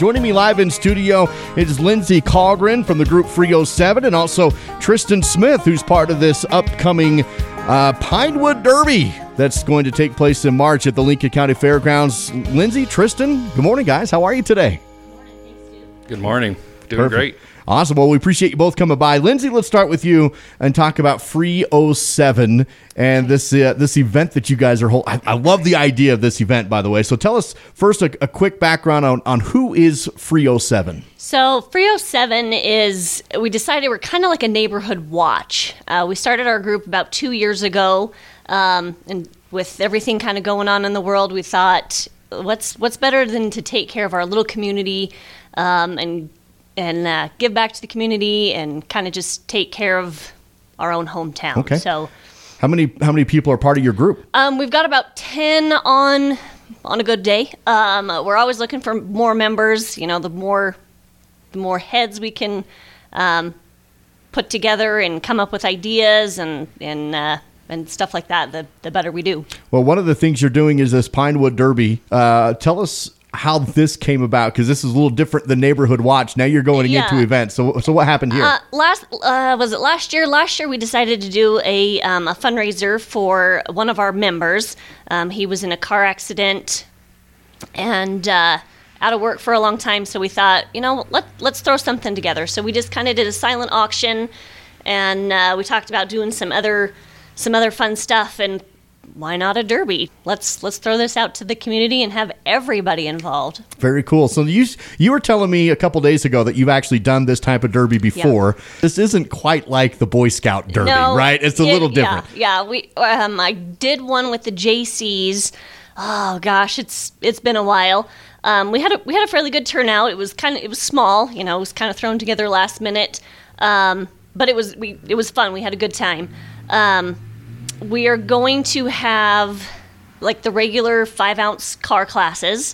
Joining me live in studio is Lindsay Colgren from the group Frio 7 and also Tristan Smith, who's part of this upcoming Pinewood Derby that's going to take place in March at the Lincoln County Fairgrounds. Lindsay, Tristan, good morning, guys. How are you today? Good morning. Doing great. Awesome. Well, we appreciate you both coming by. Lindsay, let's start with you and talk about Frio 7 and this event that you guys are holding. I love the idea of this event, by the way. So tell us first a quick background on who is Frio 7. So Frio 7 is, we decided we're kind of like a neighborhood watch. We started our group about 2 years ago, and with everything kind of going on in the world, we thought, what's better than to take care of our little community and give back to the community and kind of just take care of our own hometown. Okay. So, how many people are part of your group? We've got about 10 on a good day. We're always looking for more members. You know, the more heads we can put together and come up with ideas and stuff like that, the better we do. Well, one of the things you're doing is this Pinewood Derby. Tell us how this came about, because this is a little different than Neighborhood Watch. Now you're going into events. So what happened here? Last year? Last year we decided to do a fundraiser for one of our members. He was in a car accident and out of work for a long time. So we thought, let's throw something together. So we just kind of did a silent auction, and we talked about doing some other fun stuff, and why not a derby? Let's throw this out to the community and have everybody involved. Very cool. So you were telling me a couple days ago that you've actually done this type of derby before. Yeah. This isn't quite like the Boy Scout Derby, right? It's a little different. Yeah. I did one with the JCs. Oh gosh, it's been a while. We had a fairly good turnout. It was small. It was kind of thrown together last minute, but it was fun. We had a good time. We are going to have like the regular 5-ounce car classes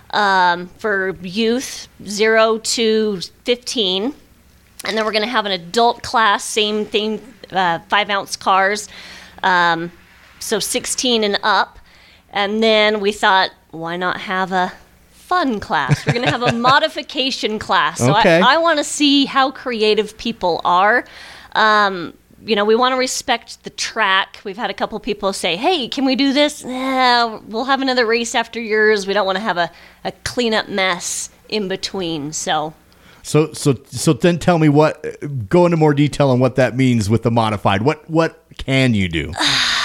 for youth 0 to 15. And then we're going to have an adult class, same thing, 5-ounce cars, so 16 and up. And then we thought, why not have a fun class? We're going to have a modification class. So okay. I want to see how creative people are. We want to respect the track. We've had a couple people say, hey, can we do this? We'll have another race after yours. We don't want to have a cleanup mess in between. So then tell me go into more detail on what that means with the modified. What can you do?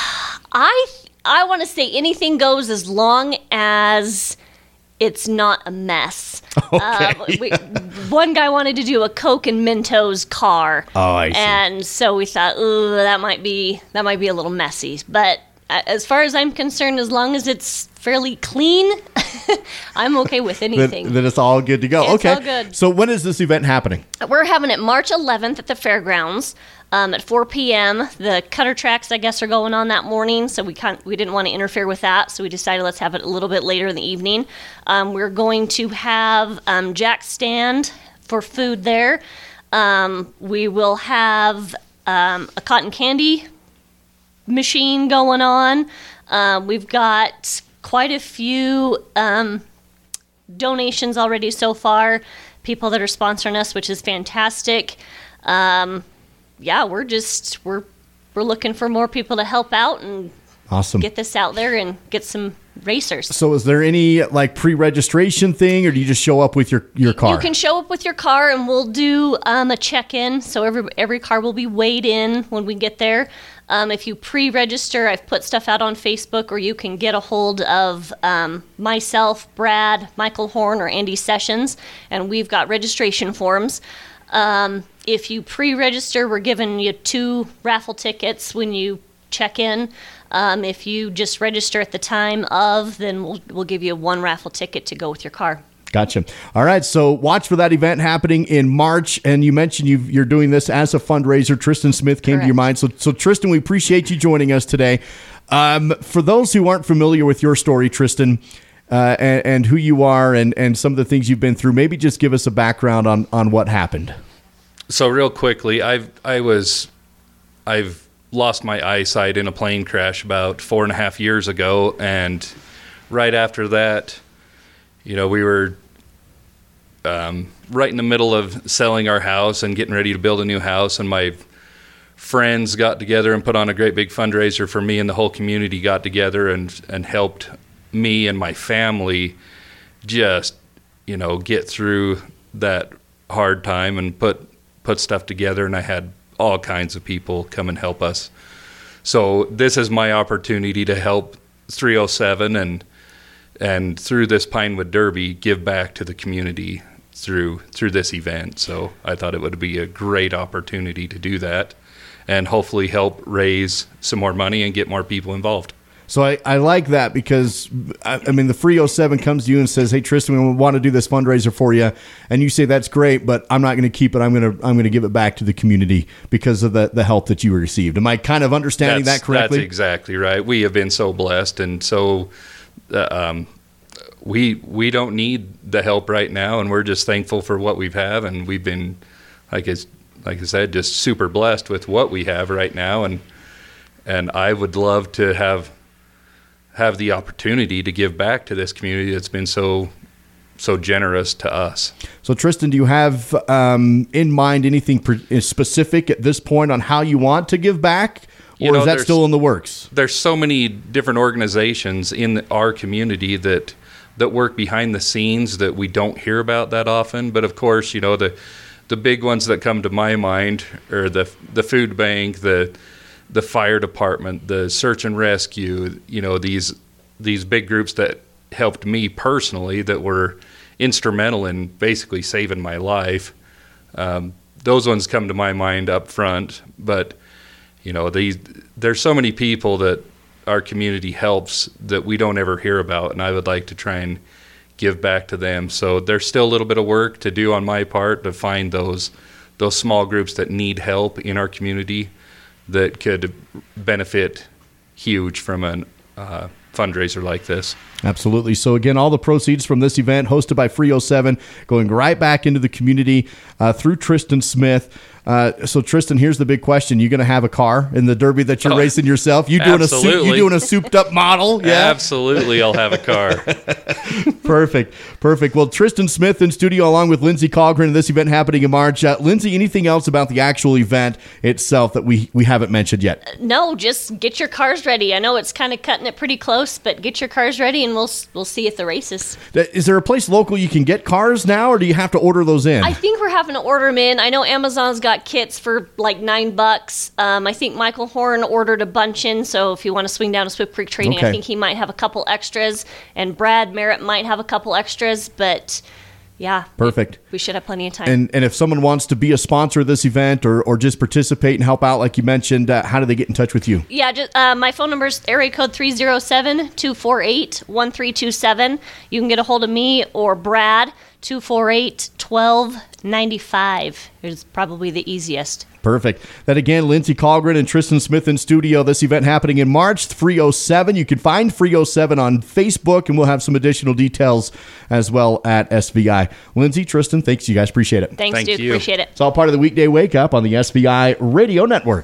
I want to say anything goes as long as it's not a mess. Okay. One guy wanted to do a Coke and Mentos car. Oh, I see. And so we thought, that might be a little messy. But as far as I'm concerned, as long as it's fairly clean, I'm okay with anything. Then it's all good to go. It's all good. So when is this event happening? We're having it March 11th at the fairgrounds. At 4 p.m. The cutter tracks, I guess, are going on that morning, so we didn't want to interfere with that, so we decided let's have it a little bit later in the evening. We're going to have Jack's stand for food there. We will have a cotton candy machine going on. We've got quite a few donations already so far, people that are sponsoring us, which is fantastic. We're looking for more people to help out and awesome. Get this out there and get some racers. So is there any pre-registration thing, or do you just show up with your car? You can show up with your car and we'll do a check-in. So every car will be weighed in when we get there. If you pre-register, I've put stuff out on Facebook, or you can get a hold of myself, Brad, Michael Horn, or Andy Sessions, and we've got registration forms. If you pre-register, we're giving you 2 raffle tickets when you check in. If you just register at the time of, then we'll give you 1 raffle ticket to go with your car. Gotcha. All right, so watch for that event happening in March, and you mentioned you're doing this as a fundraiser. Tristan Smith came Correct. to your mind. So Tristan, we appreciate you joining us today. For those who aren't familiar with your story, Tristan, and who you are and some of the things you've been through, maybe just give us a background on what happened. So real quickly, I've lost my eyesight in a plane crash about 4.5 years ago, and right after that, we were right in the middle of selling our house and getting ready to build a new house, and my friends got together and put on a great big fundraiser for me, and the whole community got together and helped me and my family just, get through that hard time and put stuff together, and I had all kinds of people come and help us. So this is my opportunity to help 307 and through this Pinewood Derby give back to the community through this event. So I thought it would be a great opportunity to do that and hopefully help raise some more money and get more people involved. So I like that because, I mean, the 307 comes to you and says, hey, Tristan, we want to do this fundraiser for you. And you say, that's great, but I'm not going to keep it. I'm going to give it back to the community because of the help that you received. Am I kind of understanding that correctly? That's exactly right. We have been so blessed. And so we don't need the help right now. And we're just thankful for what we have. And we've been, like I said, just super blessed with what we have right now. And I would love to have the opportunity to give back to this community that's been so generous to us. So, Tristan, do you have in mind anything specific at this point on how you want to give back, or is that still in the works? There's so many different organizations in our community that work behind the scenes that we don't hear about that often. But of course, the big ones that come to my mind are the food bank, the fire department, the search and rescue, these big groups that helped me personally, that were instrumental in basically saving my life. Those ones come to my mind up front, but there's so many people that our community helps that we don't ever hear about, and I would like to try and give back to them. So there's still a little bit of work to do on my part to find those small groups that need help in our community that could benefit huge from a fundraiser like this. Absolutely. So again, all the proceeds from this event hosted by 307 going right back into the community through Tristan Smith. So Tristan, here's the big question. You going to have a car in the Derby that you're racing yourself? You doing absolutely. You doing a souped up model? Yeah, absolutely. I'll have a car. Perfect. Well, Tristan Smith in studio along with Lindsay Colgren. This event happening in March. Lindsay, anything else about the actual event itself that we haven't mentioned yet? No, just get your cars ready. I know it's kind of cutting it pretty close, but get your cars ready and we'll see you at the races. Is there a place local you can get cars now, or do you have to order those in? I think we're having to order them in. I know Amazon's got kits for like $9. I think Michael Horn ordered a bunch in, so if you want to swing down to Swift Creek Training, I think he might have a couple extras, and Brad Merritt might have a couple extras, but yeah. Perfect. We should have plenty of time. And if someone wants to be a sponsor of this event or just participate and help out, like you mentioned, how do they get in touch with you? Yeah, just, my phone number is area code 307-248-1327. You can get a hold of me or Brad, 248-1295. It's probably the easiest. Perfect. That again, Lindsay Colgren and Tristan Smith in studio. This event happening in March, 307. You can find 307 on Facebook, and we'll have some additional details as well at SVI. Lindsay, Tristan, thanks. You guys appreciate it. Thanks, Duke. Appreciate it. It's all part of the Weekday Wake Up on the SVI Radio Network.